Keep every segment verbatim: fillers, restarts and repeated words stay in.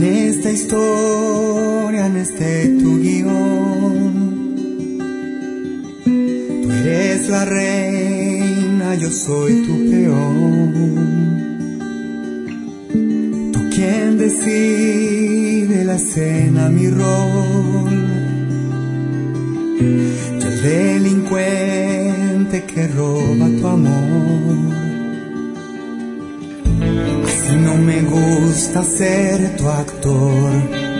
esta historia, en este tu guión. Tú eres la reina, yo soy tu peón. Tú quien decide la escena, mi rol. Yo el delincuente que roba tu amor. Así no me gusta ser tu actor,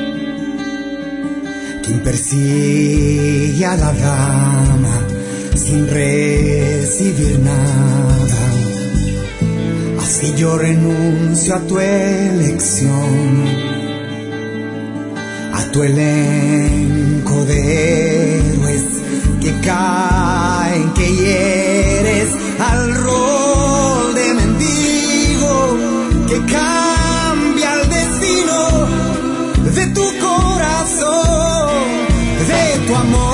quien persigue a la dama sin recibir nada. Así yo renuncio a tu elección, a tu elenco de héroes que caen, que hieres, al rol de mendigo que cambia el destino de tu corazón, de tu amor.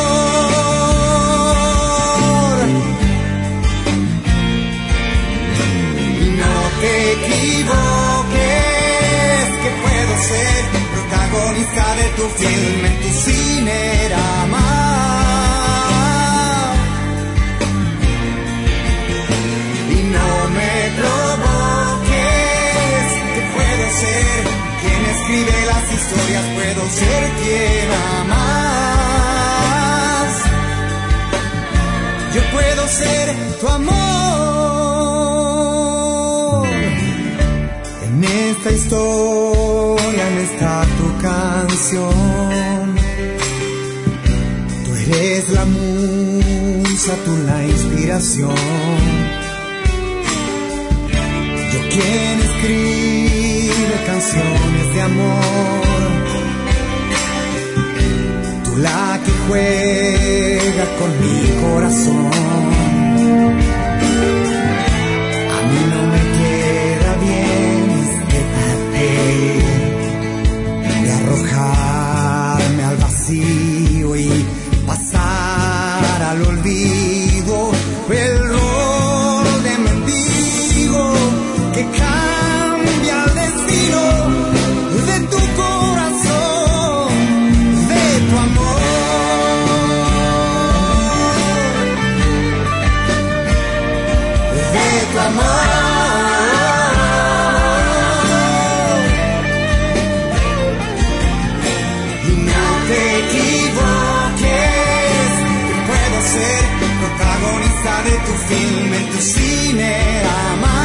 No te equivoques, que puedo ser protagonista de tu film, en tu Cinerama. Y no me provoques, que puedo ser quien escribe las historias, puedo ser quien amas. Yo puedo ser tu amor. En esta historia, en esta tu canción, tú eres la musa, tú la inspiración. Yo quien escribe canciones de amor, tú la que juega con mi corazón. A mí no me queda bien este papel de arrojarme al vacío y pasar al olvido, el rol de mendigo que cambia el destino de tu corazón, de tu amor, de tu amor. Y no te equivoques, que puedo ser protagonista de tu film, en tu Cinerama.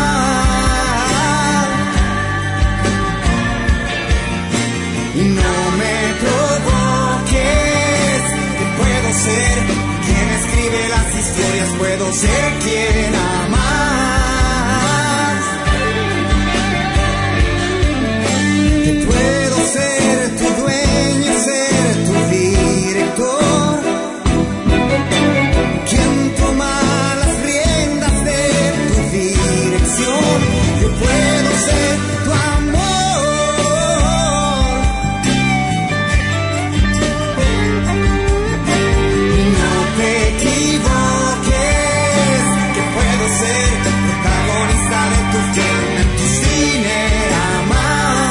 Y no me provoques, que puedo ser quien escribe las historias, puedo ser quien amas. Que puedo ser tu dueño, ser tu director, quien toma las riendas de tu dirección. Yo puedo ser tu amor. No te equivoques, que puedo ser protagonista de tu film, en tu Cinerama.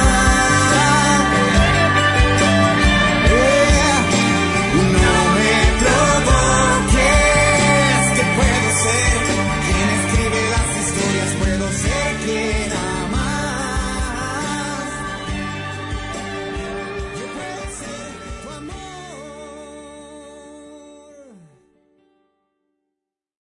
Yeah. No me provoques, que puedo ser quien escribe las historias, puedo ser quien ama.